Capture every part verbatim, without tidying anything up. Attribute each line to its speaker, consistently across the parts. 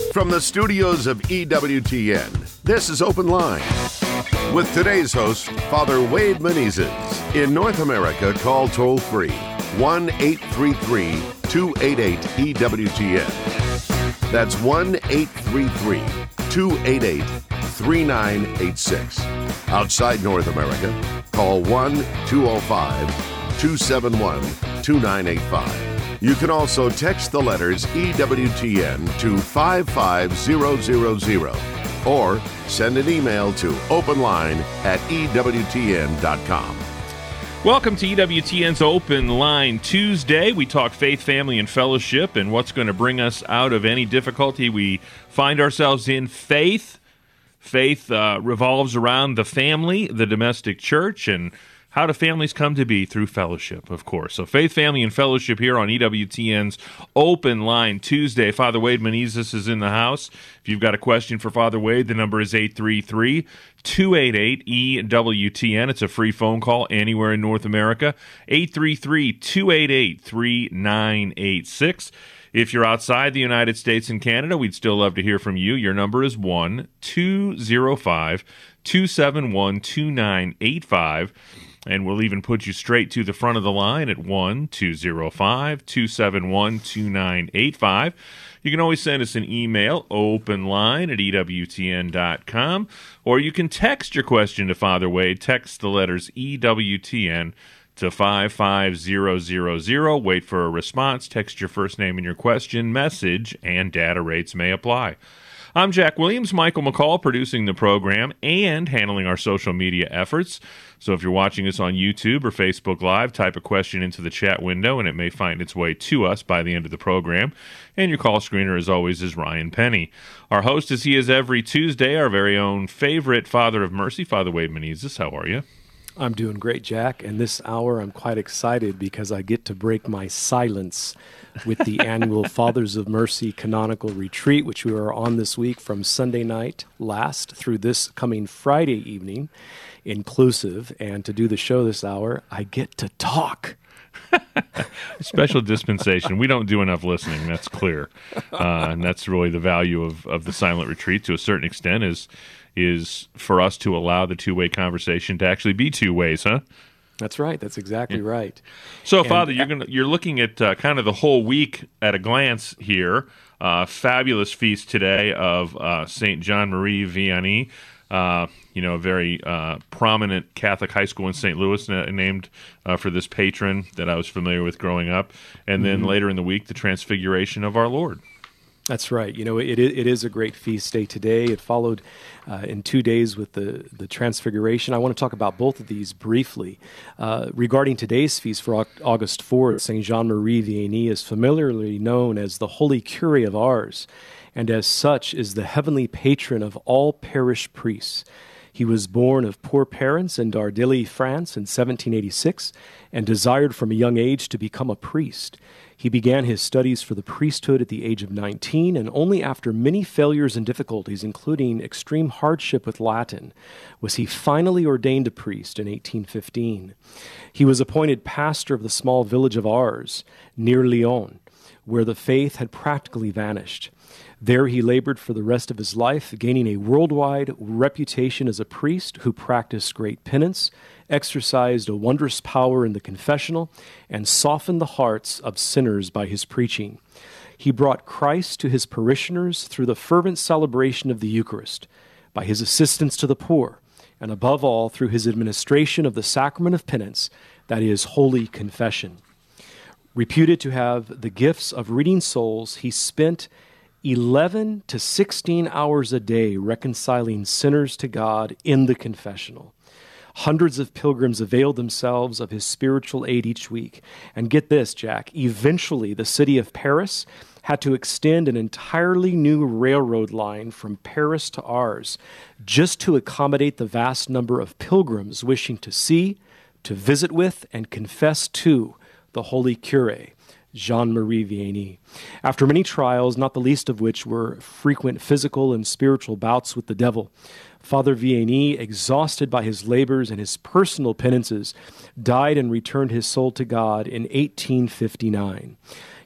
Speaker 1: From the studios of E W T N, this is Open Line. With today's host, Father Wade Menezes. In North America, call toll-free one eight three three, two eight eight, E W T N. That's one eight three three, two eight eight, three nine eight six. Outside North America, call one two zero five, two seven one, two nine eight five. You can also text the letters E W T N to five five zero zero zero or send an email to openline at E W T N dot com.
Speaker 2: Welcome to E W T N's Open Line Tuesday. We talk faith, family, and fellowship and what's going to bring us out of any difficulty we find ourselves in. Faith. Faith uh, revolves around the family, the domestic church, and how do families come to be? Through fellowship, of course. So faith, family, and fellowship here on E W T N's Open Line Tuesday. Father Wade Menezes is in the house. If you've got a question for Father Wade, the number is eight three three, two eight eight, E W T N. It's a free phone call anywhere in North America. eight three three, two eight eight, three nine eight six. If you're outside the United States and Canada, we'd still love to hear from you. Your number is one two zero five, two seven one, two nine eight five. And we'll even put you straight to the front of the line at one two zero five, two seven one, two nine eight five. You can always send us an email, openline at E W T N dot com, or you can text your question to Father Wade. Text the letters E W T N to five five zero zero zero. Wait for a response. Text your first name and your question, message, and data rates may apply. I'm Jack Williams, Michael McCall producing the program and handling our social media efforts. So if you're watching us on YouTube or Facebook Live, type a question into the chat window and it may find its way to us by the end of the program. And your call screener, as always, is Ryan Penny. Our host, as he is every Tuesday, our very own favorite Father of Mercy, Father Wade Menezes. How are you?
Speaker 3: I'm doing great, Jack. And this hour, I'm quite excited because I get to break my silence with the annual Fathers of Mercy Canonical Retreat, which we are on this week from Sunday night last through this coming Friday evening, inclusive. And to do the show this hour, I get to talk.
Speaker 2: Special dispensation. We don't do enough listening, that's clear. Uh, and that's really the value of, of the silent retreat to a certain extent is is for us to allow the two-way conversation to actually be two ways, huh?
Speaker 3: That's right. That's exactly yeah. right.
Speaker 2: So,
Speaker 3: and,
Speaker 2: Father, you're gonna you're looking at uh, kind of the whole week at a glance here. Uh, fabulous feast today of uh, Saint Jean Marie Vianney. Uh, you know, a very uh, prominent Catholic high school in Saint Louis na- named uh, for this patron that I was familiar with growing up. And then mm-hmm. later in the week, the Transfiguration of our Lord.
Speaker 3: That's right. You know, it it is a great feast day today. It followed uh, in two days with the, the Transfiguration. I want to talk about both of these briefly. Uh, regarding today's feast for August fourth, Saint Jean Marie Vianney is familiarly known as the Holy Curé of Ars, and as such is the heavenly patron of all parish priests. He was born of poor parents in Dardilly, France in seventeen eighty-six, and desired from a young age to become a priest. He began his studies for the priesthood at the age of nineteen, and only after many failures and difficulties, including extreme hardship with Latin, was he finally ordained a priest in eighteen fifteen. He was appointed pastor of the small village of Ars, near Lyon, where the faith had practically vanished. There he labored for the rest of his life, gaining a worldwide reputation as a priest who practiced great penance, exercised a wondrous power in the confessional, and softened the hearts of sinners by his preaching. He brought Christ to his parishioners through the fervent celebration of the Eucharist, by his assistance to the poor, and above all through his administration of the sacrament of penance, that is, holy confession. Reputed to have the gifts of reading souls, he spent eleven to sixteen hours a day reconciling sinners to God in the confessional. Hundreds of pilgrims availed themselves of his spiritual aid each week. And get this, Jack, eventually the city of Paris had to extend an entirely new railroad line from Paris to Ars just to accommodate the vast number of pilgrims wishing to see, to visit with, and confess to the Holy Curé, Jean Marie Vianney. After many trials, not the least of which were frequent physical and spiritual bouts with the devil, Father Vianney, exhausted by his labors and his personal penances, died and returned his soul to God in eighteen fifty-nine.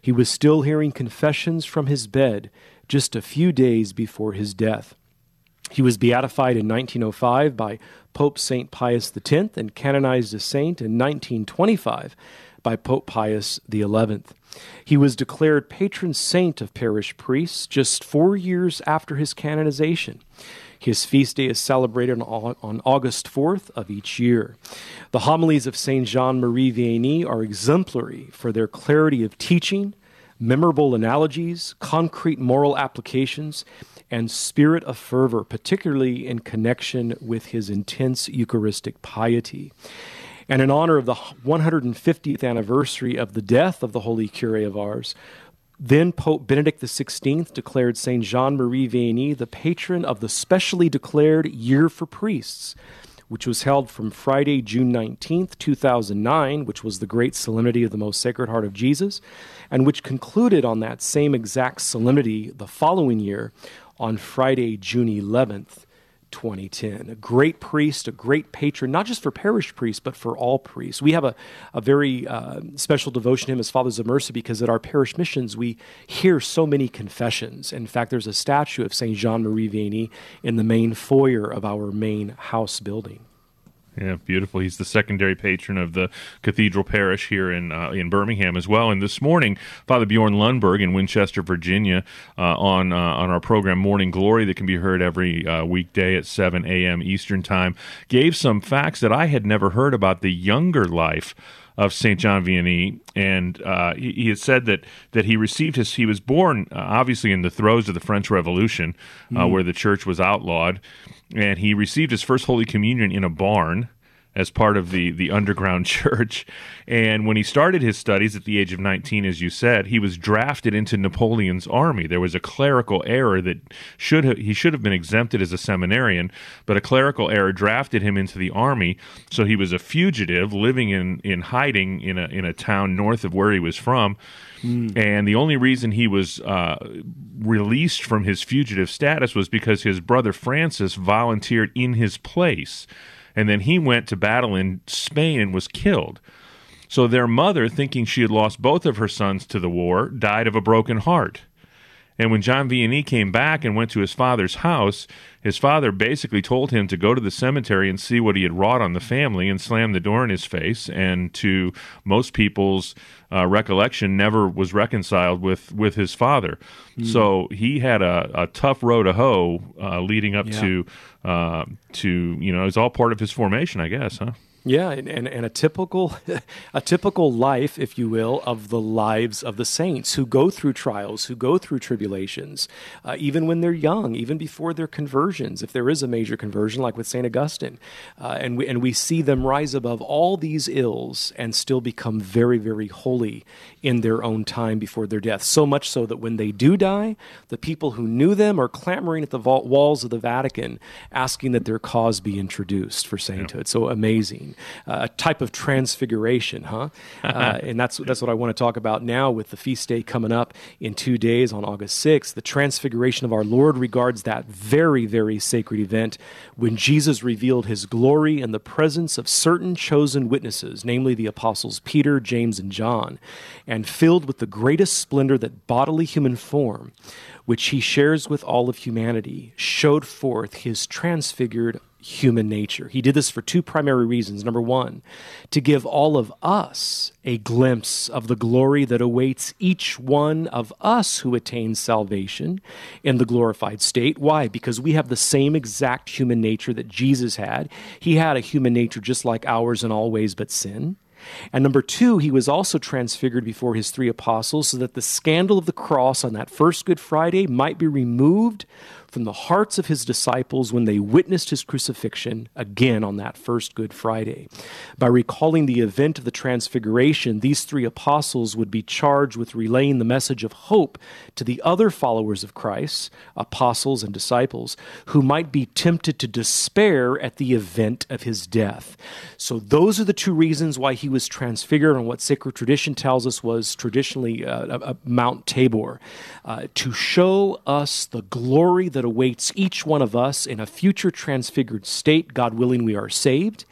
Speaker 3: He was still hearing confessions from his bed just a few days before his death. He was beatified in nineteen oh five by Pope Saint Pius the tenth and canonized a saint in nineteen twenty-five by Pope Pius the eleventh. He was declared patron saint of parish priests just four years after his canonization. His feast day is celebrated on, on August fourth of each year. The homilies of Saint Jean-Marie Vianney are exemplary for their clarity of teaching, memorable analogies, concrete moral applications, and spirit of fervor, particularly in connection with his intense Eucharistic piety. And in honor of the one hundred fiftieth anniversary of the death of the Holy Curé of Ars, then Pope Benedict the sixteenth declared Saint Jean-Marie Vianney the patron of the specially declared Year for Priests, which was held from Friday, June nineteenth, two thousand nine, which was the great solemnity of the Most Sacred Heart of Jesus, and which concluded on that same exact solemnity the following year on Friday, June eleventh, twenty ten. A great priest, a great patron, not just for parish priests, but for all priests. We have a, a very uh, special devotion to him as Fathers of Mercy because at our parish missions, we hear so many confessions. In fact, there's a statue of Saint Jean-Marie Vianney in the main foyer of our main house building.
Speaker 2: Yeah, beautiful. He's the secondary patron of the Cathedral Parish here in uh, in Birmingham as well. And this morning, Father Bjorn Lundberg in Winchester, Virginia, uh, on uh, on our program Morning Glory that can be heard every uh, weekday at seven a.m. Eastern Time, gave some facts that I had never heard about the younger life of Saint John Vianney, and uh, he, he had said that that he received his. He was born uh, obviously in the throes of the French Revolution, uh, mm. where the church was outlawed, and he received his first Holy Communion in a barn as part of the, the underground church. And when he started his studies at the age of nineteen, as you said, he was drafted into Napoleon's army. There was a clerical error that should have, he should have been exempted as a seminarian, but a clerical error drafted him into the army. So he was a fugitive living in, in hiding in a, in a town north of where he was from. Mm. And the only reason he was uh, released from his fugitive status was because his brother Francis volunteered in his place. And then he went to battle in Spain and was killed. So their mother, thinking she had lost both of her sons to the war, died of a broken heart. And when John Vianney came back and went to his father's house, his father basically told him to go to the cemetery and see what he had wrought on the family and slammed the door in his face, and to most people's uh, recollection, never was reconciled with, with his father. Mm. So he had a, a tough row to hoe uh, leading up yeah. to, uh, to, you know, it's all part of his formation, I guess, huh?
Speaker 3: Yeah, and, and, and a typical a typical life, if you will, of the lives of the saints who go through trials, who go through tribulations, uh, even when they're young, even before their conversions, if there is a major conversion, like with Saint Augustine. Uh, and, we, and we see them rise above all these ills and still become very, very holy in their own time before their death. So much so that when they do die, the people who knew them are clamoring at the walls of the Vatican, asking that their cause be introduced for sainthood. Yeah. So amazing. Uh, a type of transfiguration, huh? Uh, and that's that's what I want to talk about now with the feast day coming up in two days on August sixth. The transfiguration of our Lord regards that very, very sacred event when Jesus revealed his glory in the presence of certain chosen witnesses, namely the apostles Peter, James, and John, and filled with the greatest splendor that bodily human form, which he shares with all of humanity, showed forth his transfigured human nature. He did this for two primary reasons. Number one, to give all of us a glimpse of the glory that awaits each one of us who attains salvation in the glorified state. Why? Because we have the same exact human nature that Jesus had. He had a human nature just like ours in all ways but sin. And number two, he was also transfigured before his three apostles so that the scandal of the cross on that first Good Friday might be removed from the hearts of his disciples when they witnessed his crucifixion again on that first Good Friday. By recalling the event of the transfiguration, these three apostles would be charged with relaying the message of hope to the other followers of Christ, apostles and disciples, who might be tempted to despair at the event of his death. So those are the two reasons why he was transfigured on what sacred tradition tells us was traditionally uh, uh, Mount Tabor, uh, to show us the glory that awaits each one of us in a future transfigured state, God willing we are saved,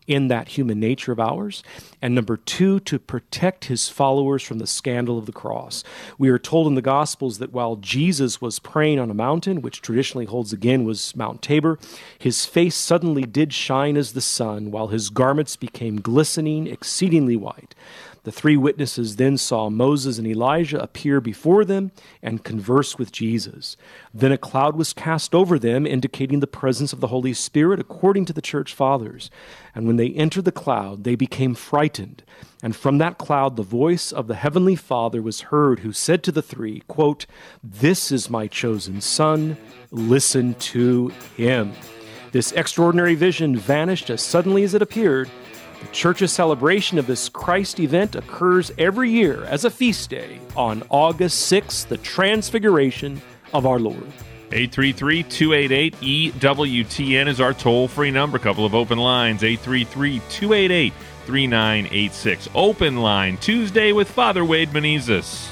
Speaker 3: in that human nature of ours. And number two, to protect his followers from the scandal of the cross. We are told in the Gospels that while Jesus was praying on a mountain, which traditionally holds again was Mount Tabor, his face suddenly did shine as the sun, while his garments became glistening, exceedingly white. The three witnesses then saw Moses and Elijah appear before them and converse with Jesus. Then a cloud was cast over them, indicating the presence of the Holy Spirit according to the church fathers. And when they entered the cloud, they became frightened. And from that cloud the voice of the heavenly Father was heard, who said to the three, quote, "This is my chosen Son, listen to him." This extraordinary vision vanished as suddenly as it appeared. The Church's celebration of this Christ event occurs every year as a feast day on August sixth, the Transfiguration of our Lord.
Speaker 2: eight three three, two eight eight, E W T N is our toll-free number. A couple of open lines, eight three three, two eight eight, three nine eight six. Open line, Tuesday with Father Wade Menezes.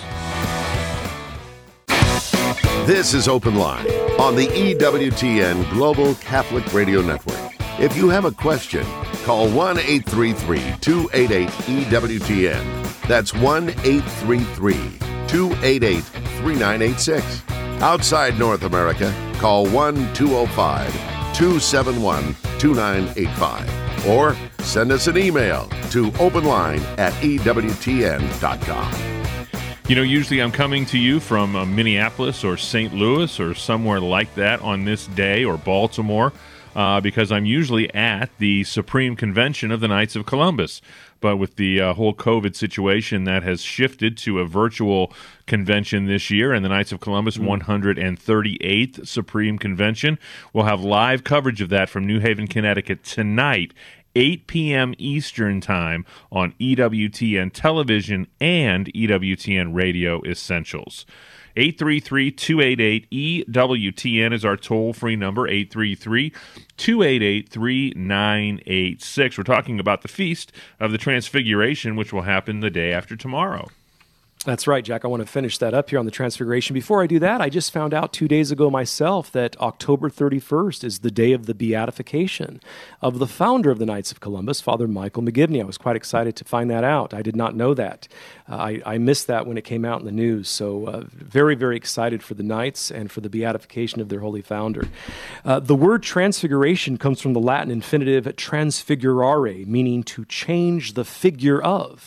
Speaker 1: This is Open Line on the E W T N Global Catholic Radio Network. If you have a question, call one eight three three, two eight eight, E W T N. That's one eight three three, two eight eight, three nine eight six. Outside North America, call one two oh five, two seven one, two nine eight five. Or send us an email to openline at E W T N dot com.
Speaker 2: You know, usually I'm coming to you from uh, Minneapolis or Saint Louis or somewhere like that on this day, or Baltimore, uh, because I'm usually at the Supreme Convention of the Knights of Columbus. But with the uh, whole COVID situation, that has shifted to a virtual convention this year, and the Knights of Columbus mm. one hundred thirty-eighth Supreme Convention. We'll have live coverage of that from New Haven, Connecticut tonight, eight p.m. Eastern Time on E W T N Television and E W T N Radio Essentials. eight three three, two eight eight, E W T N is our toll-free number, eight three three, two eight eight, three nine eight six. We're talking about the Feast of the Transfiguration, which will happen the day after tomorrow.
Speaker 3: That's right, Jack. I want to finish that up here on the Transfiguration. Before I do that, I just found out two days ago myself that October thirty-first is the day of the beatification of the founder of the Knights of Columbus, Father Michael McGivney. I was quite excited to find that out. I did not know that. Uh, I, I missed that when it came out in the news. So uh, very, very excited for the Knights and for the beatification of their holy founder. Uh, the word transfiguration comes from the Latin infinitive transfigurare, meaning to change the figure of.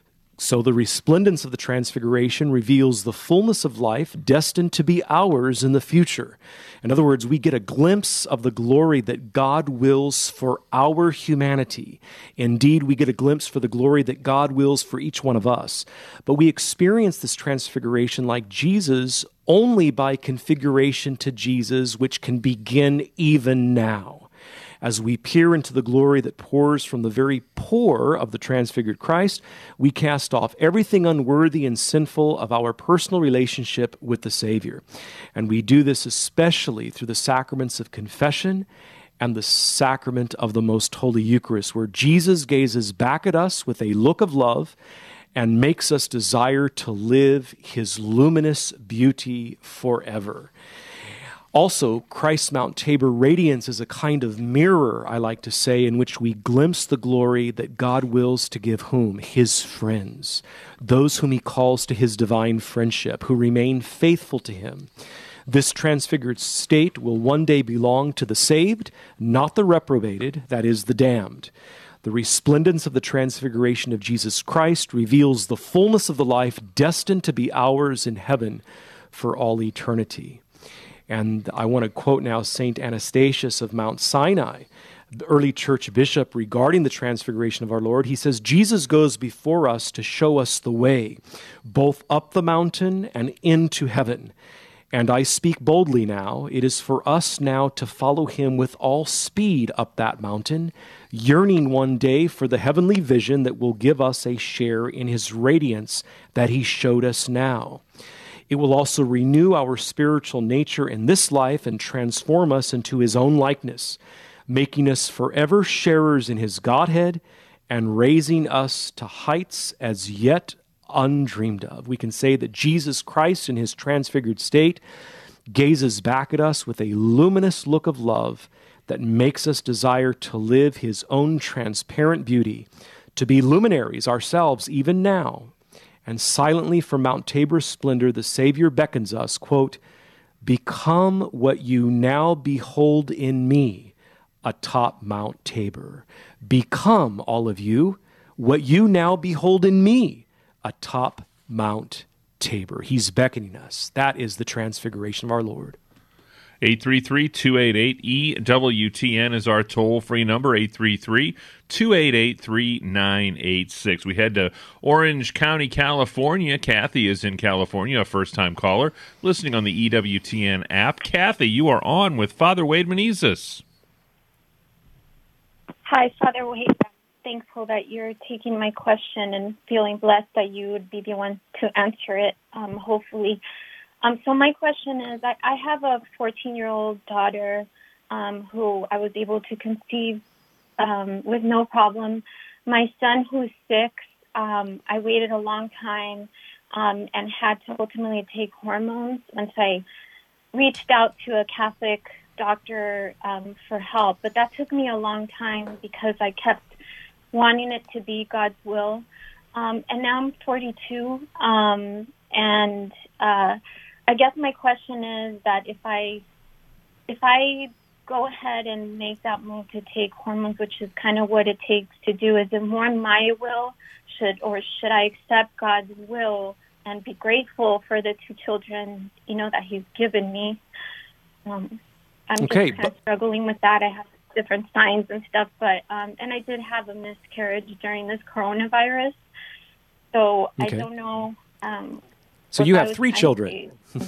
Speaker 3: So the resplendence of the Transfiguration reveals the fullness of life destined to be ours in the future. In other words, we get a glimpse of the glory that God wills for our humanity. Indeed, we get a glimpse for the glory that God wills for each one of us. But we experience this Transfiguration like Jesus only by configuration to Jesus, which can begin even now. As we peer into the glory that pours from the very pore of the transfigured Christ, we cast off everything unworthy and sinful of our personal relationship with the Savior. And we do this especially through the sacraments of confession and the sacrament of the Most Holy Eucharist, where Jesus gazes back at us with a look of love and makes us desire to live his luminous beauty forever. Also, Christ's Mount Tabor radiance is a kind of mirror, I like to say, in which we glimpse the glory that God wills to give whom? His friends, those whom he calls to his divine friendship, who remain faithful to him. This transfigured state will one day belong to the saved, not the reprobated, that is, the damned. The resplendence of the transfiguration of Jesus Christ reveals the fullness of the life destined to be ours in heaven for all eternity. And I want to quote now Saint Anastasius of Mount Sinai, the early church bishop, regarding the transfiguration of our Lord. He says, Jesus goes before us to show us the way, both up the mountain and into heaven. And I speak boldly now. It is for us now to follow him with all speed up that mountain, yearning one day for the heavenly vision that will give us a share in his radiance that he showed us now. It will also renew our spiritual nature in this life and transform us into his own likeness, making us forever sharers in his Godhead and raising us to heights as yet undreamed of. We can say that Jesus Christ in his transfigured state gazes back at us with a luminous look of love that makes us desire to live his own transparent beauty, to be luminaries ourselves even now. And silently from Mount Tabor's splendor, the Savior beckons us, quote, become what you now behold in me, atop Mount Tabor. Become, all of you, what you now behold in me, atop Mount Tabor. He's beckoning us. That is the transfiguration of our Lord.
Speaker 2: eight three three, two eight eight, E W T N is our toll-free number, eight three three, two eight eight, three nine eight six. We head to Orange County, California. Kathy is in California, a first-time caller, listening on the E W T N app. Kathy, you are on with Father Wade Menezes.
Speaker 4: Hi, Father Wade. I'm thankful that you're taking my question and feeling blessed that you would be the one to answer it, um, hopefully. Um, so my question is, I, I have a fourteen-year-old daughter um, who I was able to conceive um, with no problem. My son, who's six, um, I waited a long time um, and had to ultimately take hormones once I reached out to a Catholic doctor um, for help. But that took me a long time because I kept wanting it to be God's will. Um, and now I'm forty-two, um, and uh, I guess my question is that if I if I go ahead and make that move to take hormones, which is kind of what it takes to do, is it more my will, should or should I accept God's will and be grateful for the two children, you know, that He's given me? Um, I'm
Speaker 3: okay,
Speaker 4: just kind of struggling with that. I have different signs and stuff, but um, and I did have a miscarriage during this coronavirus, so
Speaker 3: okay.
Speaker 4: I don't know. Um,
Speaker 3: So you have three children.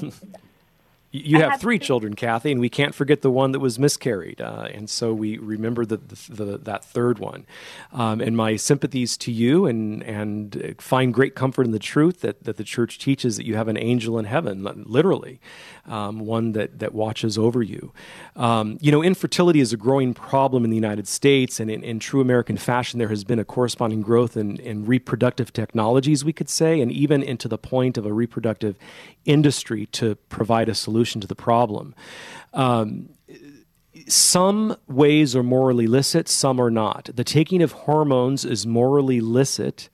Speaker 3: You have three children, Kathy, and we can't forget the one that was miscarried. Uh, and so we remember the, the, the, that third one. Um, and my sympathies to you, and and find great comfort in the truth that, that the church teaches that you have an angel in heaven, literally, um, one that, that watches over you. Um, you know, infertility is a growing problem in the United States, and in, in true American fashion, there has been a corresponding growth in, in reproductive technologies, we could say, and even into the point of a reproductive industry to provide a solution to the problem. Um, some ways are morally licit, some are not. The taking of hormones is morally licit,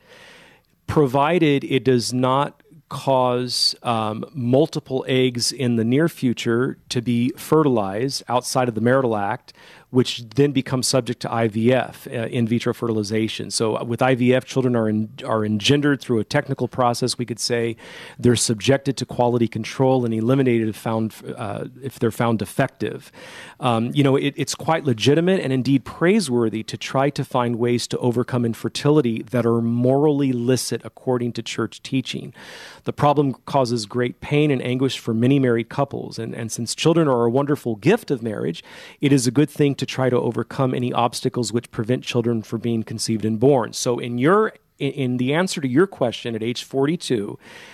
Speaker 3: provided it does not cause um, multiple eggs in the near future to be fertilized outside of the marital act, which then becomes subject to I V F, uh, in vitro fertilization. So with I V F, children are in, are engendered through a technical process, we could say. They're subjected to quality control and eliminated if, found, uh, if they're found defective. Um, you know, it, it's quite legitimate and indeed praiseworthy to try to find ways to overcome infertility that are morally licit according to church teaching. The problem causes great pain and anguish for many married couples, and, and since children are a wonderful gift of marriage, it is a good thing to try to overcome any obstacles which prevent children from being conceived and born. So in your in, in the answer to your question at age forty-two,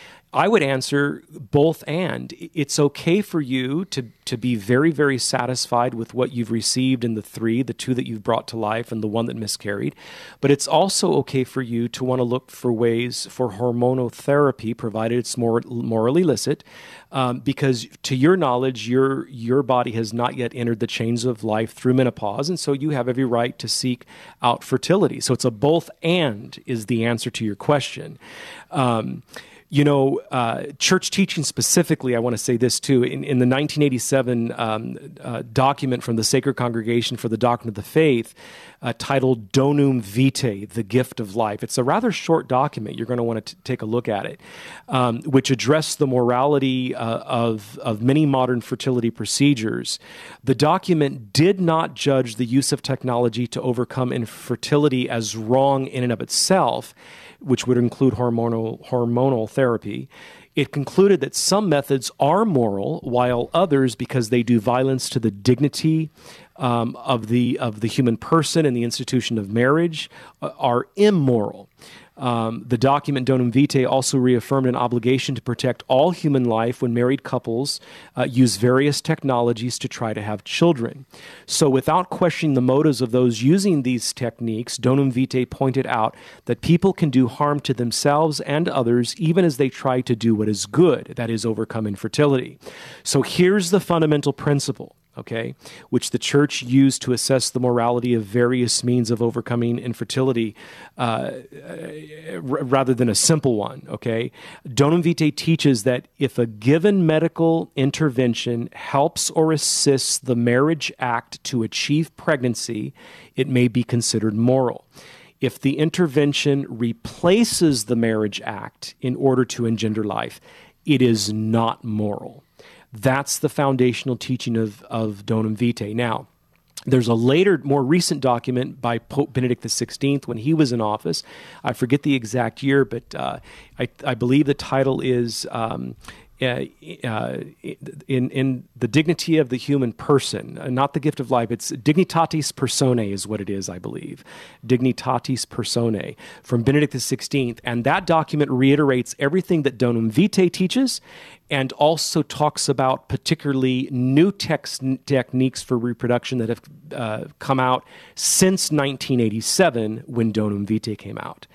Speaker 3: I would answer both and. It's okay for you to, to be very, very satisfied with what you've received in the three, the two that you've brought to life and the one that miscarried. But it's also okay for you to want to look for ways for hormonal therapy, provided it's more morally licit, um, because to your knowledge, your your body has not yet entered the chains of life through menopause, and so you have every right to seek out fertility. So it's a both and is the answer to your question. Um, You know, uh, church teaching specifically, I want to say this too. In, in the nineteen eighty-seven um, uh, document from the Sacred Congregation for the Doctrine of the Faith, uh, titled Donum Vitae, the Gift of Life. It's a rather short document. You're going to want to t- take a look at it, um, which addressed the morality uh, of, of many modern fertility procedures. The document did not judge the use of technology to overcome infertility as wrong in and of itself, which would include hormonal hormonal therapy. It concluded that some methods are moral, while others, because they do violence to the dignity um, of the of the human person and the institution of marriage, uh, are immoral. Um, the document Donum Vitae also reaffirmed an obligation to protect all human life when married couples uh, use various technologies to try to have children. So without questioning the motives of those using these techniques, Donum Vitae pointed out that people can do harm to themselves and others even as they try to do what is good, that is, overcome infertility. So here's the fundamental principle. okay, which the church used to assess the morality of various means of overcoming infertility, uh, r- rather than a simple one, okay? Donum Vitae teaches that if a given medical intervention helps or assists the marriage act to achieve pregnancy, it may be considered moral. If the intervention replaces the marriage act in order to engender life, it is not moral. That's the foundational teaching of, of Donum Vitae. Now, there's a later, more recent document by Pope Benedict the sixteenth when he was in office. I forget the exact year, but uh, I, I believe the title is um, uh, uh, in, in the dignity of the human person, uh, not the gift of life. It's Dignitatis Personae is what it is, I believe. Dignitatis Personae from Benedict the sixteenth. And that document reiterates everything that Donum Vitae teaches, and also talks about particularly new tex- techniques for reproduction that have uh, come out since nineteen eighty-seven when Donum Vitae came out.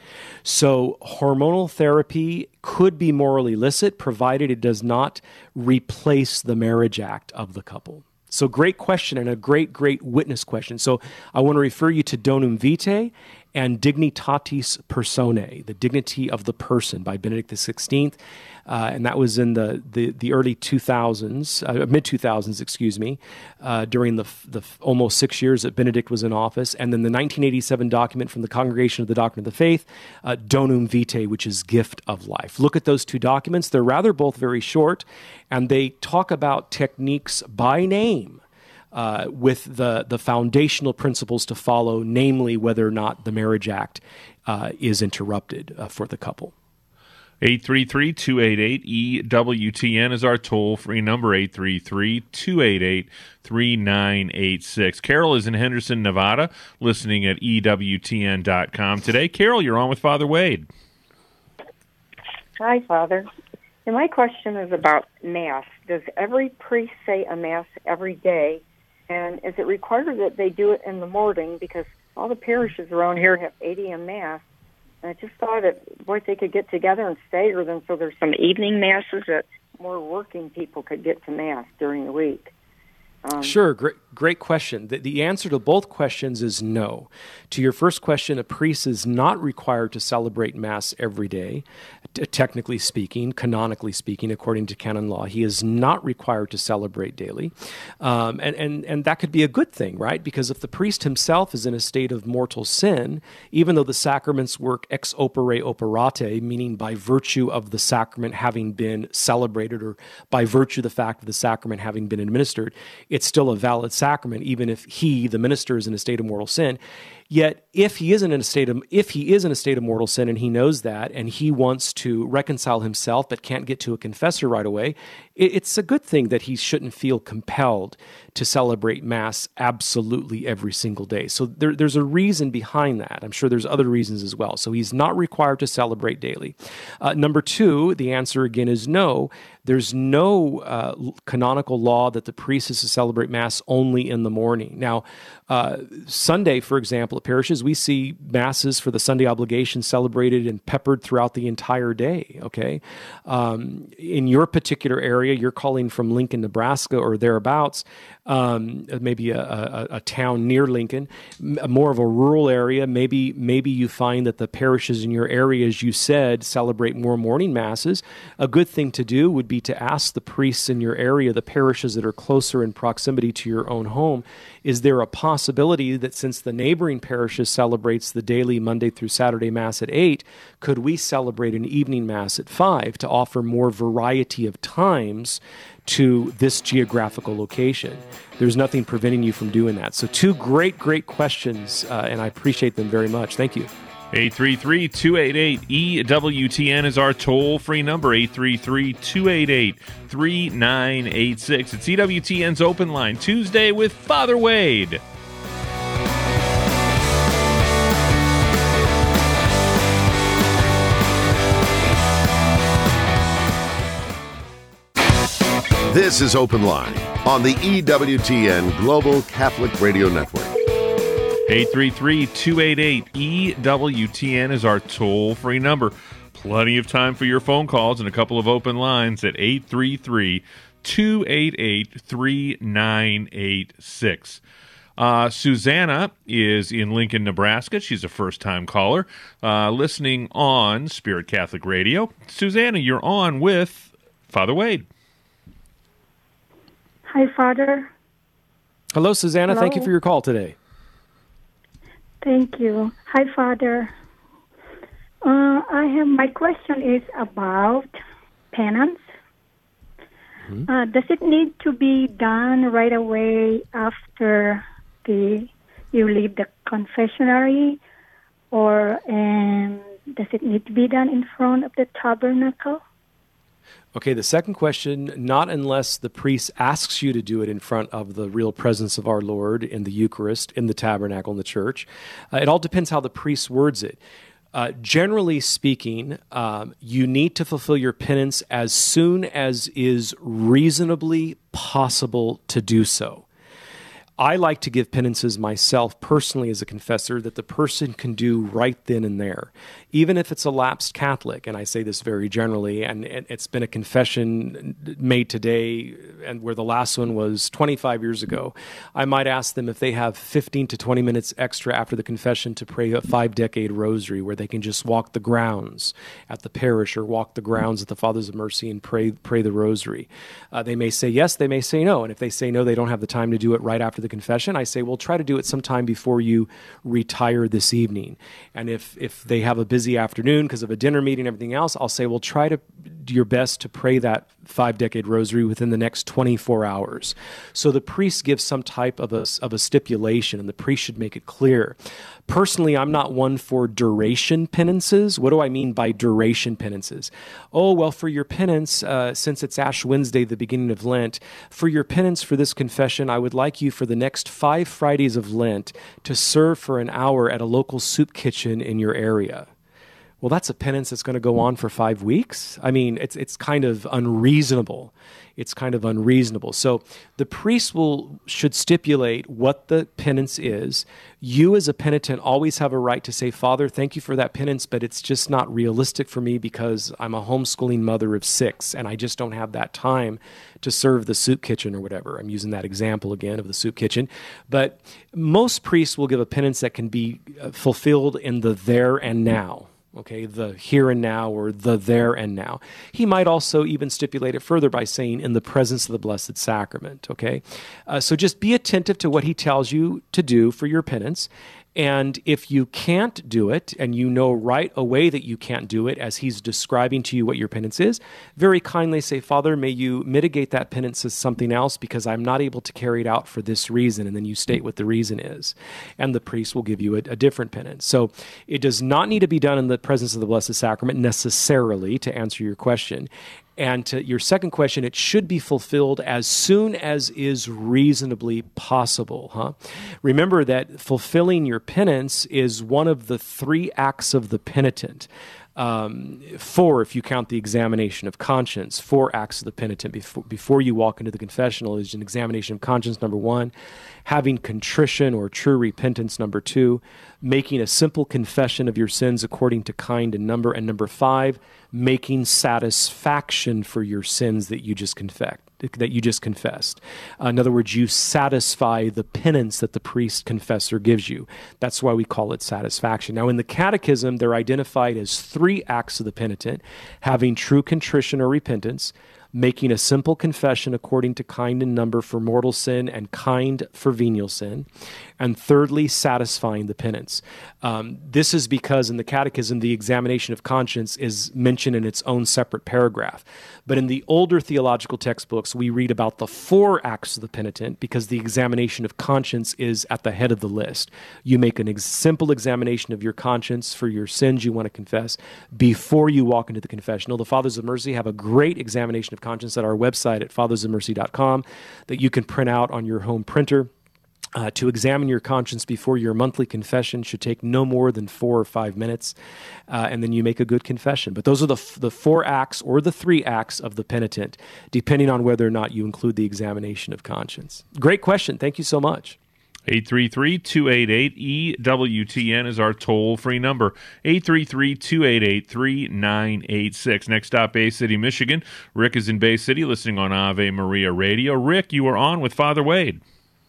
Speaker 3: So hormonal therapy could be morally illicit, provided it does not replace the marriage act of the couple. So great question, and a great, great witness question. So I want to refer you to Donum Vitae and Dignitatis Personae, the dignity of the person, by Benedict the sixteenth. Uh, and that was in the, the, the early two thousands, uh, mid two thousands, excuse me, uh, during the, the almost six years that Benedict was in office. And then the nineteen eighty-seven document from the Congregation of the Doctrine of the Faith, uh, Donum Vitae, which is gift of life. Look at those two documents. They're rather both very short, and they talk about techniques by name, Uh, with the, the foundational principles to follow, namely whether or not the marriage act uh, is interrupted uh, for the couple.
Speaker 2: eight three three, two eight eight, E W T N is our toll-free number, eight three three, two eight eight, three nine eight six. Carol is in Henderson, Nevada, listening at E W T N dot com today. Carol, you're on with Father Wade.
Speaker 5: Hi, Father. And my question is about Mass. Does every priest say a Mass every day? And is it required that they do it in the morning? Because all the parishes around here have eight a.m. Mass. And I just thought that, boy, if they could get together and stagger them so there's some evening Masses that more working people could get to Mass during the week. Um,
Speaker 3: Sure, great, great question. The, the answer to both questions is no. To your first question, a priest is not required to celebrate Mass every day, t- technically speaking, canonically speaking, according to canon law. He is not required to celebrate daily. Um, and, and, and that could be a good thing, right? Because if the priest himself is in a state of mortal sin, even though the sacraments work ex opere operate, meaning by virtue of the sacrament having been celebrated or by virtue of the fact of the sacrament having been administered, it's still a valid sacrament, even if he, the minister, is in a state of mortal sin. Yet, if he isn't in a state of if he is in a state of mortal sin and he knows that, and he wants to reconcile himself but can't get to a confessor right away, it, it's a good thing that he shouldn't feel compelled to celebrate Mass absolutely every single day. So there, there's a reason behind that. I'm sure there's other reasons as well. So he's not required to celebrate daily. Uh, number two, the answer again is no. There's no uh, canonical law that the priest is to celebrate Mass only in the morning. Now, uh, Sunday, for example, at parishes, we see Masses for the Sunday obligation celebrated and peppered throughout the entire day, okay? Um, in your particular area, you're calling from Lincoln, Nebraska, or thereabouts, um, maybe a, a, a town near Lincoln, more of a rural area. Maybe maybe you find that the parishes in your area, as you said, celebrate more morning Masses. A good thing to do would be to ask the priests in your area, the parishes that are closer in proximity to your own home, is there a possibility that since the neighboring parishes celebrates the daily Monday through Saturday Mass at eight, could we celebrate an evening Mass at five to offer more variety of times to this geographical location? There's nothing preventing you from doing that. So two great, great questions, uh, and I appreciate them very much. Thank you.
Speaker 2: eight three three, two eight eight, E W T N is our toll-free number, eight three three, two eight eight, three nine eight six. It's E W T N's Open Line Tuesday with Father Wade.
Speaker 1: This is Open Line on the E W T N Global Catholic Radio Network.
Speaker 2: eight three three, two eight eight, E W T N is our toll-free number. Plenty of time for your phone calls and a couple of open lines at eight three three, two eight eight, three nine eight six. Uh, Susanna is in Lincoln, Nebraska. She's a first-time caller, uh, listening on Spirit Catholic Radio. Susanna, you're on with Father Wade.
Speaker 6: Hi, Father.
Speaker 3: Hello, Susanna.
Speaker 6: Hello.
Speaker 3: Thank you for your call today.
Speaker 6: Thank you. Hi, Father. Uh, I have my question is about penance. Mm-hmm. Uh, does it need to be done right away after the you leave the confessionary, or um, does it need to be done in front of the tabernacle?
Speaker 3: Okay, the second question, not unless the priest asks you to do it in front of the real presence of our Lord in the Eucharist, in the tabernacle, in the church. Uh, it all depends how the priest words it. Uh, generally speaking, um, you need to fulfill your penance as soon as is reasonably possible to do so. I like to give penances myself personally as a confessor that the person can do right then and there, even if it's a lapsed Catholic, and I say this very generally, and it's been a confession made today and where the last one was twenty-five years ago. I might ask them if they have fifteen to twenty minutes extra after the confession to pray a five-decade rosary where they can just walk the grounds at the parish or walk the grounds at the Fathers of Mercy and pray pray the rosary. Uh, they may say yes, they may say no, and if they say no, they don't have the time to do it right after the confession, I say, well, try to do it sometime before you retire this evening. And if if they have a busy afternoon because of a dinner meeting and everything else, I'll say, well, try to do your best to pray that five-decade rosary within the next twenty-four hours. So the priest gives some type of a, of a stipulation, and the priest should make it clear. Personally, I'm not one for duration penances. What do I mean by duration penances? Oh, well, for your penance, uh, since it's Ash Wednesday, the beginning of Lent, for your penance for this confession, I would like you for the next five Fridays of Lent to serve for an hour at a local soup kitchen in your area. Well, that's a penance that's going to go on for five weeks. I mean, it's it's kind of unreasonable. It's kind of unreasonable. So the priest will should stipulate what the penance is. You as a penitent always have a right to say, Father, thank you for that penance, but it's just not realistic for me because I'm a homeschooling mother of six and I just don't have that time to serve the soup kitchen or whatever. I'm using that example again of the soup kitchen. But most priests will give a penance that can be fulfilled in the there and now. Okay, the here and now or the there and now. He might also even stipulate it further by saying in the presence of the Blessed Sacrament, okay? Uh, so just be attentive to what he tells you to do for your penance. And if you can't do it, and you know right away that you can't do it as he's describing to you what your penance is, very kindly say, Father, may you mitigate that penance as something else because I'm not able to carry it out for this reason. And then you state what the reason is. And the priest will give you a, a different penance. So it does not need to be done in the presence of the Blessed Sacrament necessarily, to answer your question. And to your second question, it should be fulfilled as soon as is reasonably possible. Huh? Remember that fulfilling your penance is one of the three acts of the penitent. Um, four, if you count the examination of conscience, four acts of the penitent before, before you walk into the confessional is an examination of conscience, number one, having contrition or true repentance, number two, making a simple confession of your sins according to kind and number, and number five, making satisfaction for your sins that you just confessed. that you just confessed. Uh, in other words, you satisfy the penance that the priest confessor gives you. That's why we call it satisfaction. Now, in the Catechism, they're identified as three acts of the penitent: having true contrition or repentance, making a simple confession according to kind and number for mortal sin and kind for venial sin, and thirdly, satisfying the penance. Um, this is because in the Catechism, the examination of conscience is mentioned in its own separate paragraph. But in the older theological textbooks, we read about the four acts of the penitent because the examination of conscience is at the head of the list. You make a ex- simple examination of your conscience for your sins you want to confess before you walk into the confessional. The Fathers of Mercy have a great examination of conscience at our website at fathers of mercy dot com that you can print out on your home printer. Uh, to examine your conscience before your monthly confession should take no more than four or five minutes, uh, and then you make a good confession. But those are the f- the four acts or the three acts of the penitent, depending on whether or not you include the examination of conscience. Great question. Thank you so much.
Speaker 2: eight three three, two eight eight, E W T N is our toll-free number, eight three three, two eight eight, three nine eight six. Next stop, Bay City, Michigan. Rick is in Bay City listening on Ave Maria Radio. Rick, you are on with Father Wade.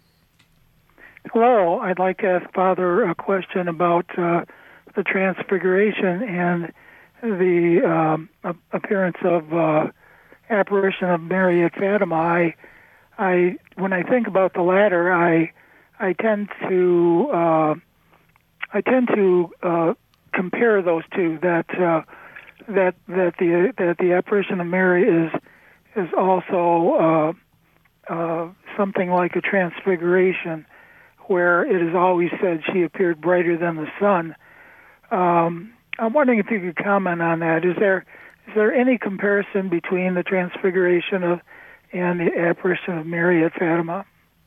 Speaker 7: Hello. I'd like to ask Father a question about uh, the Transfiguration and the um, appearance of uh, apparition of Mary at Fatima. I, I, when I think about the latter, I, I tend to, uh, I tend to uh, compare those two. That uh, that that the that the apparition of Mary is is also uh, uh, something like a transfiguration, where it is always said she appeared brighter than the sun. Um, I'm wondering if you could comment on that. Is there is there any comparison between the Transfiguration of and the apparition of Mary at Fatima?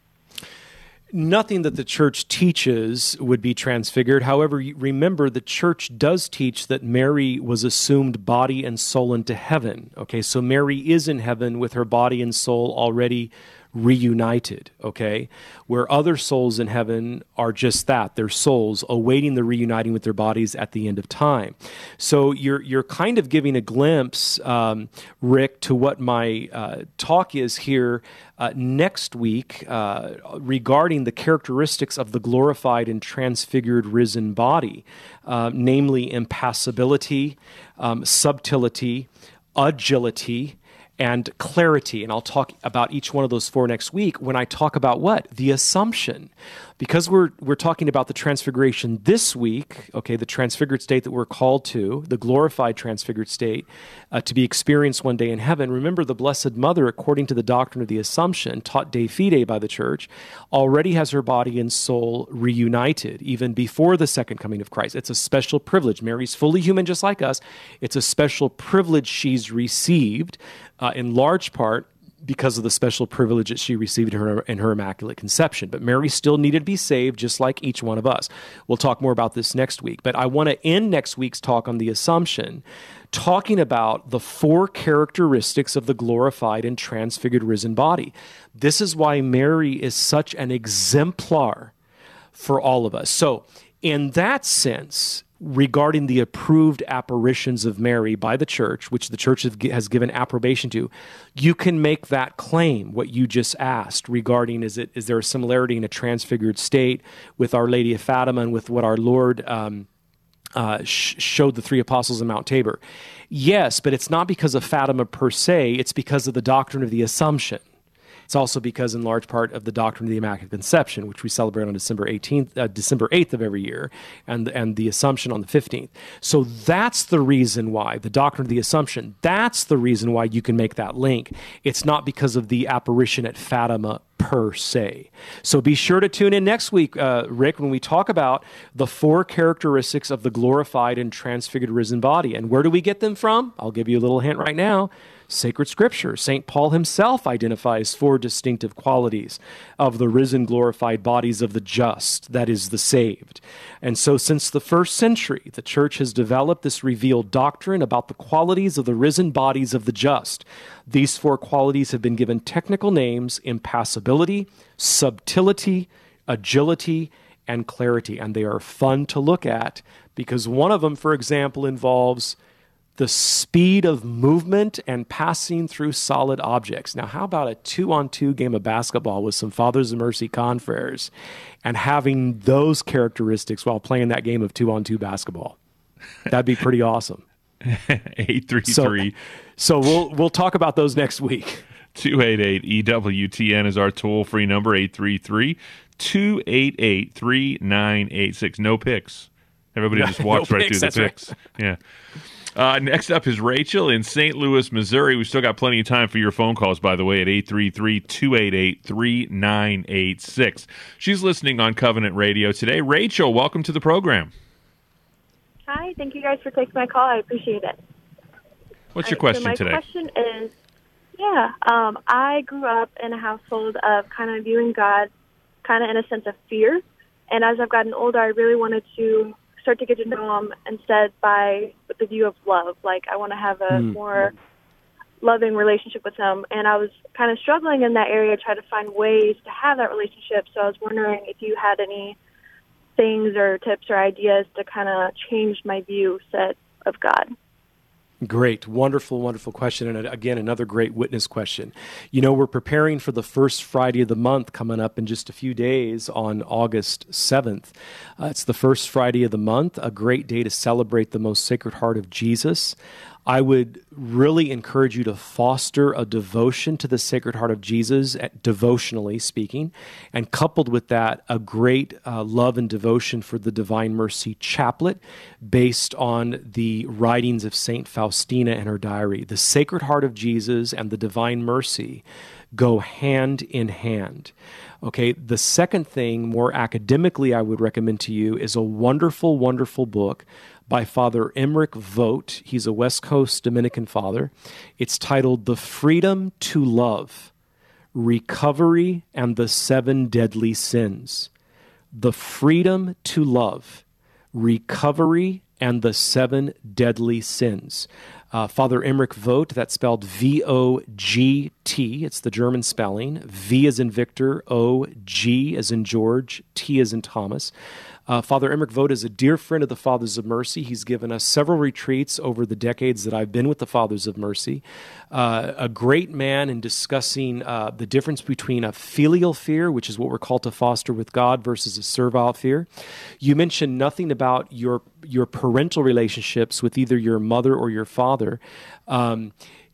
Speaker 3: Nothing that the church teaches would be transfigured. However, remember, the church does teach that Mary was assumed body and soul into heaven. Okay, so Mary is in heaven with her body and soul already reunited, okay? Where other souls in heaven are just that, they're souls awaiting the reuniting with their bodies at the end of time. So you're you're kind of giving a glimpse, um, Rick, to what my uh, talk is here uh, next week uh, regarding the characteristics of the glorified and transfigured risen body, uh, namely impassibility, um, subtlety, agility, and clarity. And I'll talk about each one of those four next week when I talk about what? The Assumption. Because we're we're talking about the Transfiguration this week, okay, the transfigured state that we're called to, the glorified transfigured state, uh, to be experienced one day in heaven. Remember, the Blessed Mother, according to the doctrine of the Assumption, taught de fide by the Church, already has her body and soul reunited, even before the second coming of Christ. It's a special privilege. Mary's fully human just like us. It's a special privilege she's received, uh, in large part, because of the special privilege that she received in her, in her Immaculate Conception. But Mary still needed to be saved, just like each one of us. We'll talk more about this next week. But I want to end next week's talk on the Assumption, talking about the four characteristics of the glorified and transfigured risen body. This is why Mary is such an exemplar for all of us. So, in that sense, regarding the approved apparitions of Mary by the church, which the church has given approbation to, you can make that claim, what you just asked, regarding is it is there a similarity in a transfigured state with Our Lady of Fatima and with what our Lord um, uh, sh- showed the three apostles in Mount Tabor? Yes, but it's not because of Fatima per se, it's because of the doctrine of the Assumption. It's also because, in large part, of the doctrine of the Immaculate Conception, which we celebrate on December eighteenth, uh, December eighth of every year, and and the Assumption on the fifteenth. So that's the reason why the doctrine of the Assumption. That's the reason why you can make that link. It's not because of the apparition at Fatima per se. So be sure to tune in next week, uh, Rick, when we talk about the four characteristics of the glorified and transfigured risen body. And where do we get them from? I'll give you a little hint right now. Sacred Scripture. Saint Paul himself identifies four distinctive qualities of the risen, glorified bodies of the just, that is, the saved. And so since the first century, the Church has developed this revealed doctrine about the qualities of the risen bodies of the just. These four qualities have been given technical names: impassibility, subtlety, agility, and clarity. And they are fun to look at because one of them, for example, involves the speed of movement and passing through solid objects. Now, how about a two-on-two game of basketball with some Fathers of Mercy confreres and having those characteristics while playing that game of two-on-two basketball? That'd be pretty awesome.
Speaker 2: eight three three.
Speaker 3: So, so we'll we'll talk about those next week.
Speaker 2: two eight eight E W T N is our toll-free number, eight three three, two eight eight, three nine eight six. No picks. Everybody just walks no right picks, through the picks. Right. Yeah. Uh, next up is Rachel in Saint Louis, Missouri. We've still got plenty of time for your phone calls, by the way, at eight three three, two eight eight, three nine eight six. She's listening on Covenant Radio today. Rachel, welcome to the program.
Speaker 8: Hi, thank you guys for taking my call. I appreciate it.
Speaker 2: What's your
Speaker 8: All right,
Speaker 2: question
Speaker 8: so my
Speaker 2: today?
Speaker 8: My question is, yeah, um, I grew up in a household of kind of viewing God kind of in a sense of fear. And as I've gotten older, I really wanted to start to get to know him instead by the view of love. Like, I want to have a mm. more loving relationship with him. And I was kind of struggling in that area, trying to find ways to have that relationship. So I was wondering if you had any things or tips or ideas to kind of change my view set of God.
Speaker 3: Great. Wonderful, wonderful question. And again, another great witness question. You know, we're preparing for the first Friday of the month coming up in just a few days on August seventh. Uh, it's the first Friday of the month, a great day to celebrate the most Sacred Heart of Jesus. I would really encourage you to foster a devotion to the Sacred Heart of Jesus, devotionally speaking, and coupled with that, a great uh, love and devotion for the Divine Mercy Chaplet based on the writings of Saint Faustina and her diary. The Sacred Heart of Jesus and the Divine Mercy go hand in hand. Okay, the second thing, more academically, I would recommend to you is a wonderful, wonderful book by Father Emmerich Vogt. He's a West Coast Dominican father. It's titled The Freedom to Love, Recovery and the Seven Deadly Sins. The Freedom to Love, Recovery and the Seven Deadly Sins. Uh, Father Emmerich Vogt, that's spelled V O G T. It's the German spelling. V as in Victor, O, G as in George, T as in Thomas. Uh, Father Emmerich Vogt is a dear friend of the Fathers of Mercy. He's given us several retreats over the decades that I've been with the Fathers of Mercy. Uh, a great man in discussing uh, the difference between a filial fear, which is what we're called to foster with God, versus a servile fear. You mentioned nothing about your your parental relationships with either your mother or your father. Um,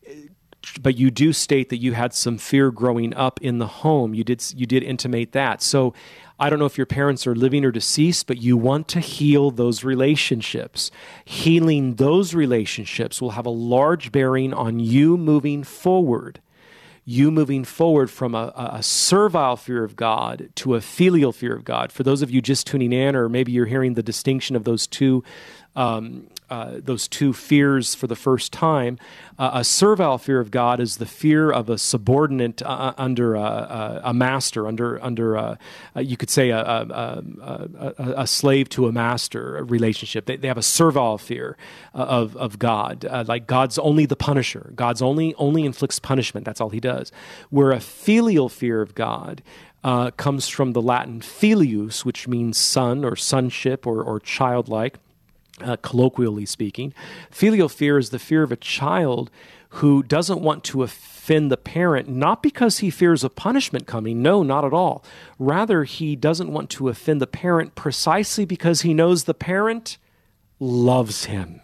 Speaker 3: But you do state that you had some fear growing up in the home. You did you did intimate that. So I don't know if your parents are living or deceased, but you want to heal those relationships. Healing those relationships will have a large bearing on you moving forward. You moving forward from a, a servile fear of God to a filial fear of God. For those of you just tuning in, or maybe you're hearing the distinction of those two um, uh, those two fears for the first time, uh, a servile fear of God is the fear of a subordinate uh, under a, a, a master, under under a, a, you could say a, a, a, a slave to a master relationship. They, they have a servile fear of of God, uh, like God's only the punisher. God's only only inflicts punishment. That's all He does. Where a filial fear of God uh, comes from the Latin filius, which means son or sonship or, or childlike. Uh, colloquially speaking. Filial fear is the fear of a child who doesn't want to offend the parent, not because he fears a punishment coming, no, not at all. Rather, he doesn't want to offend the parent precisely because he knows the parent loves him.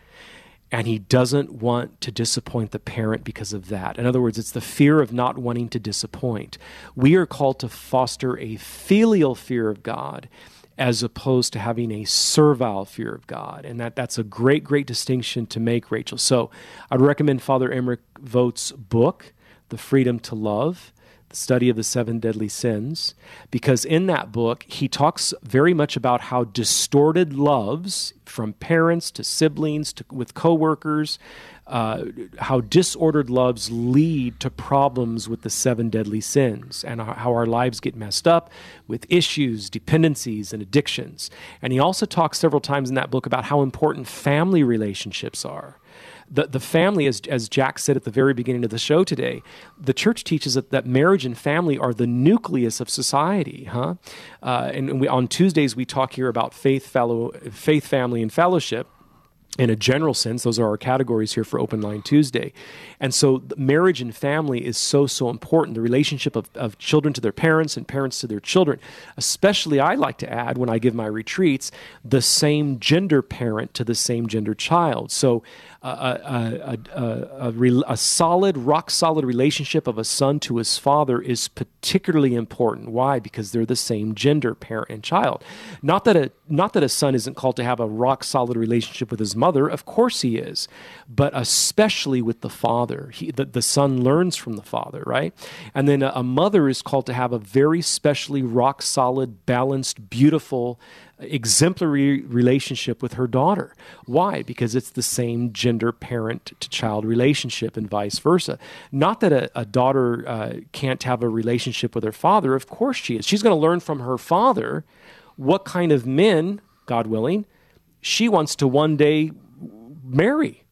Speaker 3: And he doesn't want to disappoint the parent because of that. In other words, it's the fear of not wanting to disappoint. We are called to foster a filial fear of God as opposed to having a servile fear of God. And that, that's a great, great distinction to make, Rachel. So I'd recommend Father Emmerich Vogt's book, The Freedom to Love, the study of the seven deadly sins, because in that book, he talks very much about how distorted loves from parents to siblings to with coworkers, uh, how disordered loves lead to problems with the seven deadly sins and how our lives get messed up with issues, dependencies, and addictions. And he also talks several times in that book about how important family relationships are. The the family, as as Jack said at the very beginning of the show today, the church teaches that, that marriage and family are the nucleus of society, huh? Uh, and we, on Tuesdays we talk here about faith, fellow, faith, family, and fellowship. In a general sense, those are our categories here for Open Line Tuesday. And so marriage and family is so, so important. The relationship of, of children to their parents and parents to their children. Especially, I like to add, when I give my retreats, the same gender parent to the same gender child. So uh, a, a, a, a, a solid, rock-solid relationship of a son to his father is particularly important. Why? Because they're the same gender, parent and child. Not that a, not that a son isn't called to have a rock-solid relationship with his mother, of course he is, but especially with the father. He, the, the son learns from the father, right? And then a, a mother is called to have a very specially rock-solid, balanced, beautiful, exemplary relationship with her daughter. Why? Because it's the same gender parent-to-child relationship and vice versa. Not that a, a daughter uh, can't have a relationship with her father. Of course she is. She's going to learn from her father what kind of men, God willing, she wants to one day marry,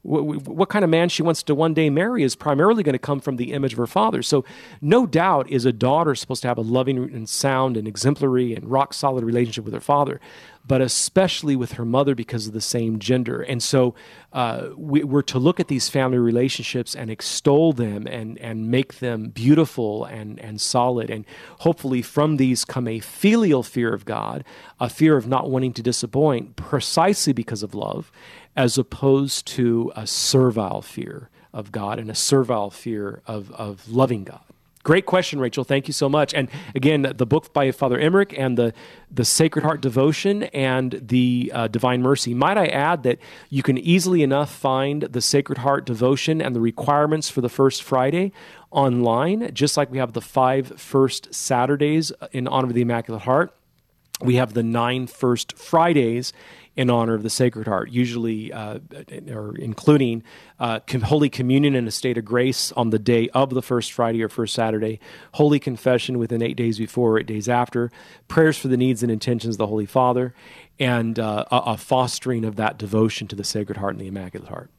Speaker 3: What, what kind of man she wants to one day marry is primarily going to come from the image of her father. So no doubt is a daughter supposed to have a loving and sound and exemplary and rock-solid relationship with her father, but especially with her mother because of the same gender. And so uh, we, we're to look at these family relationships and extol them and, and make them beautiful and, and solid. And hopefully from these come a filial fear of God, a fear of not wanting to disappoint precisely because of love, as opposed to a servile fear of God and a servile fear of, of loving God. Great question, Rachel. Thank you so much. And again, the book by Father Emmerich and the, the Sacred Heart Devotion and the uh, Divine Mercy. Might I add that you can easily enough find the Sacred Heart Devotion and the requirements for the first Friday online, just like we have the five first Saturdays in honor of the Immaculate Heart. We have the nine first Fridays in honor of the Sacred Heart, usually uh, or including uh, Holy Communion in a state of grace on the day of the first Friday or first Saturday, Holy Confession within eight days before or eight days after, prayers for the needs and intentions of the Holy Father, and uh, a, a fostering of that devotion to the Sacred Heart and the Immaculate Heart.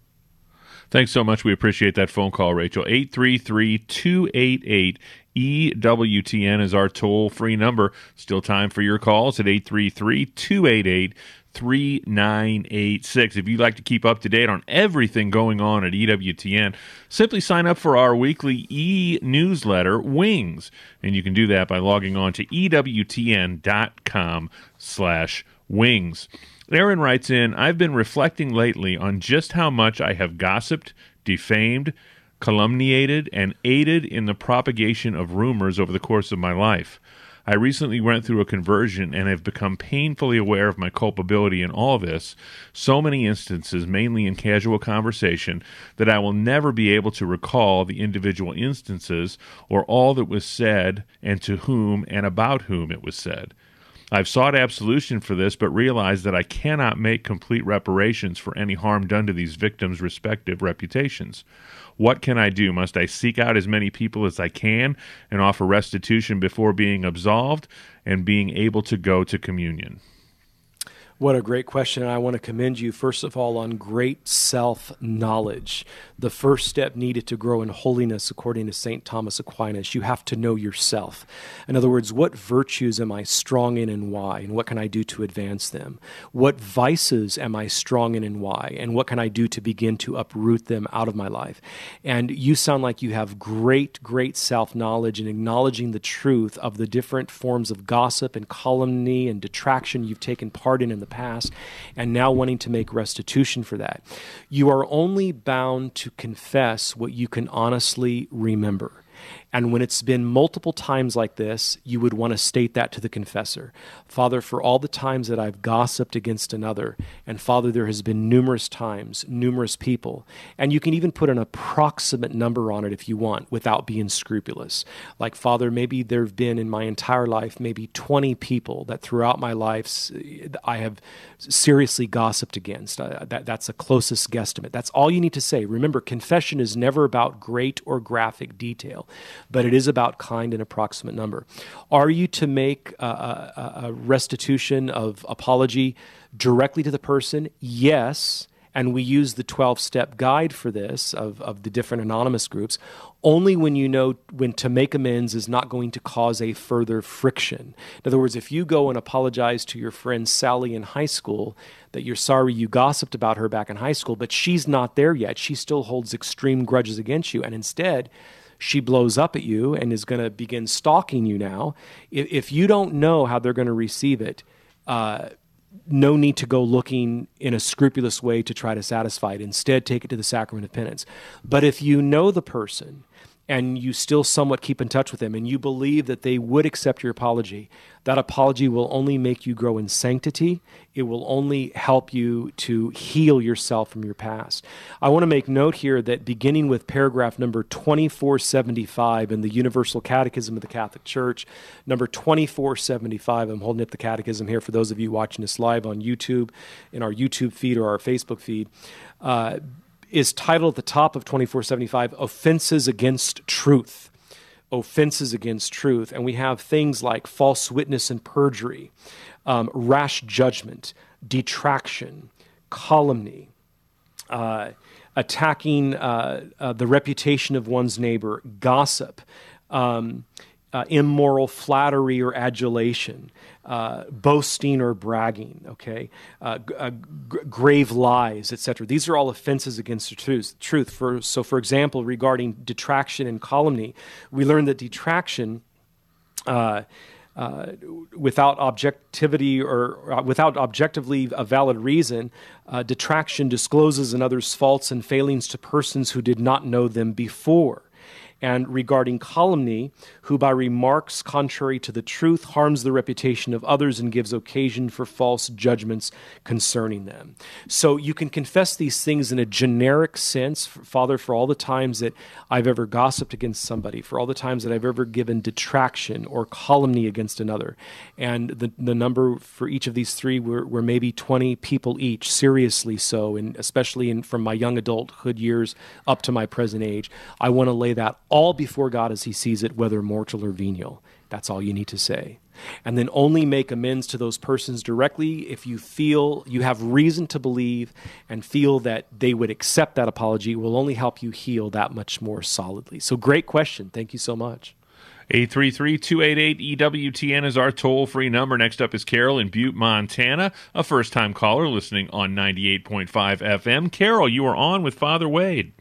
Speaker 2: Thanks so much. We appreciate that phone call, Rachel. eight three three, two eight eight, E W T N is our toll-free number. Still time for your calls at eight three three, two eight eight, three nine eight six. If you'd like to keep up to date on everything going on at E W T N, simply sign up for our weekly e-newsletter, Wings. And you can do that by logging on to E W T N dot com slash wings. Aaron writes in, I've been reflecting lately on just how much I have gossiped, defamed, calumniated, and aided in the propagation of rumors over the course of my life. I recently went through a conversion and have become painfully aware of my culpability in all this, so many instances, mainly in casual conversation, that I will never be able to recall the individual instances or all that was said and to whom and about whom it was said. I've sought absolution for this, but realized that I cannot make complete reparations for any harm done to these victims' respective reputations. What can I do? Must I seek out as many people as I can and offer restitution before being absolved and being able to go to communion?
Speaker 3: What a great question, and I want to commend you, first of all, on great self-knowledge. The first step needed to grow in holiness, according to Saint Thomas Aquinas, you have to know yourself. In other words, what virtues am I strong in and why, and what can I do to advance them? What vices am I strong in and why, and what can I do to begin to uproot them out of my life? And you sound like you have great, great self-knowledge in acknowledging the truth of the different forms of gossip and calumny and detraction you've taken part in in the past, and now wanting to make restitution for that. You are only bound to confess what you can honestly remember. And when it's been multiple times like this, you would want to state that to the confessor. Father, for all the times that I've gossiped against another, and Father, there has been numerous times, numerous people, and you can even put an approximate number on it if you want, without being scrupulous. Like, Father, maybe there have been in my entire life, maybe twenty people that throughout my life I have seriously gossiped against. Uh, that, that's the closest guesstimate. That's all you need to say. Remember, confession is never about great or graphic detail, but it is about kind and approximate number. Are you to make a, a, a restitution of apology directly to the person? Yes, and we use the twelve-step guide for this of, of the different anonymous groups, only when you know when to make amends is not going to cause a further friction. In other words, if you go and apologize to your friend Sally in high school that you're sorry you gossiped about her back in high school, but she's not there yet, she still holds extreme grudges against you, and instead she blows up at you and is going to begin stalking you now. If, if you don't know how they're going to receive it, uh, no need to go looking in a scrupulous way to try to satisfy it. Instead, take it to the sacrament of penance. But if you know the person and you still somewhat keep in touch with them and you believe that they would accept your apology, that apology will only make you grow in sanctity. It will only help you to heal yourself from your past. I want to make note here that beginning with paragraph number twenty-four seventy-five in the Universal Catechism of the Catholic Church, number twenty-four seventy-five, I'm holding up the catechism here for those of you watching this live on YouTube, in our YouTube feed or our Facebook feed, uh, is titled at the top of twenty-four seventy-five, Offenses Against Truth. Offenses against truth. And we have things like false witness and perjury, um, rash judgment, detraction, calumny, uh, attacking uh, uh, the reputation of one's neighbor, gossip, um, uh, immoral flattery or adulation, uh, boasting or bragging, okay, uh, g- uh, g- grave lies, et cetera. These are all offenses against the truth. Truth. For, so, for example, regarding detraction and calumny, we learn that detraction, uh, uh, without objectivity or uh, without objectively a valid reason, uh, detraction discloses another's faults and failings to persons who did not know them before. And regarding calumny, who by remarks contrary to the truth harms the reputation of others and gives occasion for false judgments concerning them. So you can confess these things in a generic sense, Father, for all the times that I've ever gossiped against somebody, for all the times that I've ever given detraction or calumny against another. And the, the number for each of these three were, were maybe twenty people each, seriously so, and especially in, from my young adulthood years up to my present age. I want to lay that all before God as he sees it, whether mortal or venial. That's all you need to say. And then only make amends to those persons directly if you feel you have reason to believe and feel that they would accept that apology. Will only help you heal that much more solidly. So great question. Thank you so much.
Speaker 2: eight three three, two eight eight, E W T N is our toll-free number. Next up is Carol in Butte, Montana, a first-time caller listening on ninety-eight point five F M. Carol, you are on with Father Wade.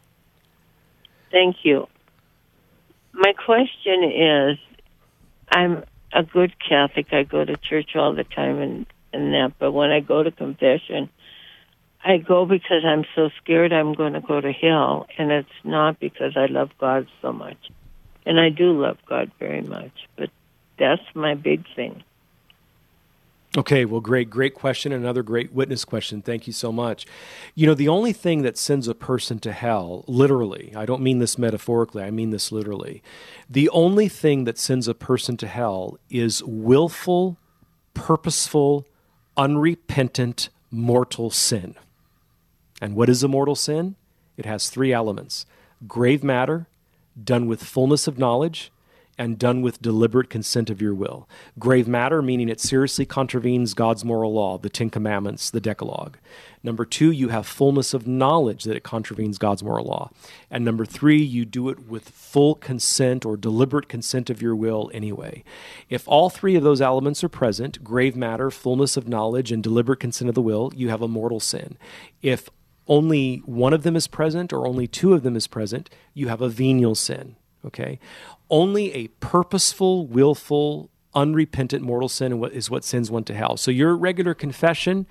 Speaker 9: Thank you. My question is, I'm a good Catholic. I go to church all the time and, and that, but when I go to confession, I go because I'm so scared I'm going to go to hell, and it's not because I love God so much. And I do love God very much, but that's my big thing.
Speaker 3: Okay, well, great, great question. Another great witness question. Thank you so much. You know, the only thing that sends a person to hell, literally, I don't mean this metaphorically, I mean this literally. The only thing that sends a person to hell is willful, purposeful, unrepentant, mortal sin. And what is a mortal sin? It has three elements: grave matter, done with fullness of knowledge, and done with deliberate consent of your will. Grave matter, meaning it seriously contravenes God's moral law, the Ten Commandments, the Decalogue. Number two, you have fullness of knowledge that it contravenes God's moral law. And number three, you do it with full consent or deliberate consent of your will anyway. If all three of those elements are present, grave matter, fullness of knowledge, and deliberate consent of the will, you have a mortal sin. If only one of them is present or only two of them is present, you have a venial sin. Okay? Only a purposeful, willful, unrepentant mortal sin is what sends one to hell. So your regular confession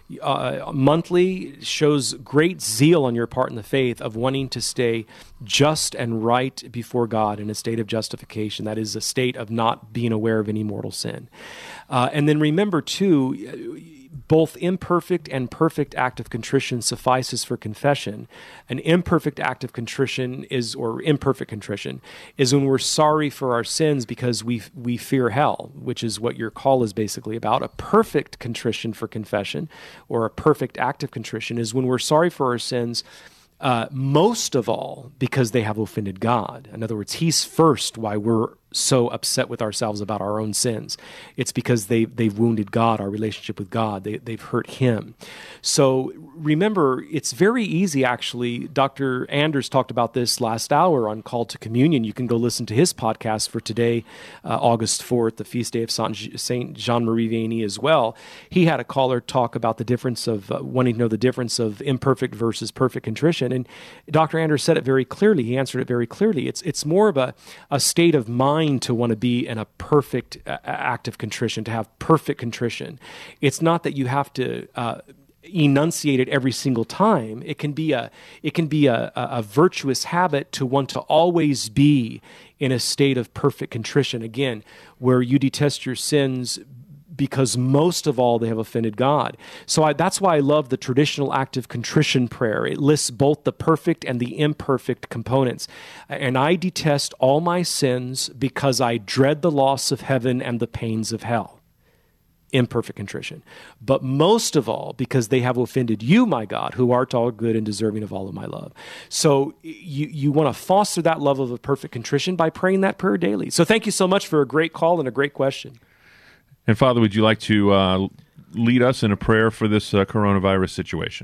Speaker 3: uh, monthly shows great zeal on your part in the faith of wanting to stay just and right before God in a state of justification. That is a state of not being aware of any mortal sin. Uh, and then remember, too, both imperfect and perfect act of contrition suffices for confession. An imperfect act of contrition is, or imperfect contrition, is when we're sorry for our sins because we we fear hell, which is what your call is basically about. A perfect contrition for confession, or a perfect act of contrition, is when we're sorry for our sins, uh, most of all because they have offended God. In other words, He's first why we're so upset with ourselves about our own sins. It's because they, they've wounded God, our relationship with God. They, they've hurt Him. So remember, it's very easy, actually. Doctor Anders talked about this last hour on Call to Communion. You can go listen to his podcast for today, uh, August fourth, the feast day of Saint Jean-Marie Vianney as well. He had a caller talk about the difference of, uh, wanting to know the difference of imperfect versus perfect contrition. And Doctor Anders said it very clearly. He answered it very clearly. It's, it's more of a, a state of mind to want to be in a perfect uh, act of contrition, to have perfect contrition. It's not that you have to uh, enunciate it every single time. It can be a it can be a, a, a virtuous habit to want to always be in a state of perfect contrition. Again, where you detest your sins because most of all they have offended God. So I, that's why I love the traditional act of contrition prayer. It lists both the perfect and the imperfect components. And I detest all my sins because I dread the loss of heaven and the pains of hell. Imperfect contrition. But most of all, because they have offended you, my God, who art all good and deserving of all of my love. So you, you want to foster that love of a perfect contrition by praying that prayer daily. So thank you so much for a great call and a great question.
Speaker 2: And Father, would you like to uh, lead us in a prayer for this uh, coronavirus situation?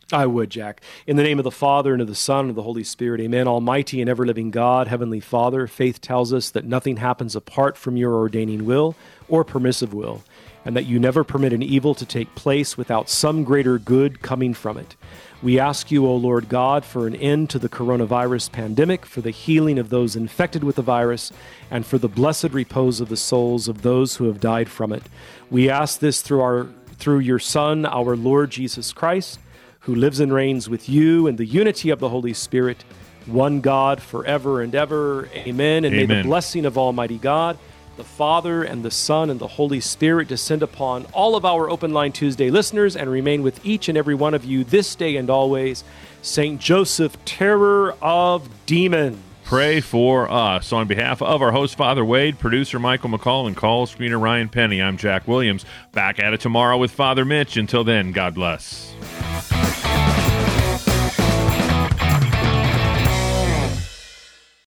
Speaker 3: I would, Jack. In the name of the Father, and of the Son, and of the Holy Spirit, amen. Almighty and ever-living God, Heavenly Father, faith tells us that nothing happens apart from your ordaining will or permissive will, and that you never permit an evil to take place without some greater good coming from it. We ask you, O Lord God, for an end to the coronavirus pandemic, for the healing of those infected with the virus, and for the blessed repose of the souls of those who have died from it. We ask this through our through your Son, our Lord Jesus Christ, who lives and reigns with you in the unity of the Holy Spirit, one God, forever and ever. Amen. And
Speaker 2: Amen.
Speaker 3: May the blessing of Almighty God, the Father, and the Son, and the Holy Spirit descend upon all of our Open Line Tuesday listeners and remain with each and every one of you this day and always. Saint Joseph, terror of demons,
Speaker 2: pray for us. On behalf of our host, Father Wade, producer Michael McCall, and call screener Ryan Penny, I'm Jack Williams. Back at it tomorrow with Father Mitch. Until then, God bless.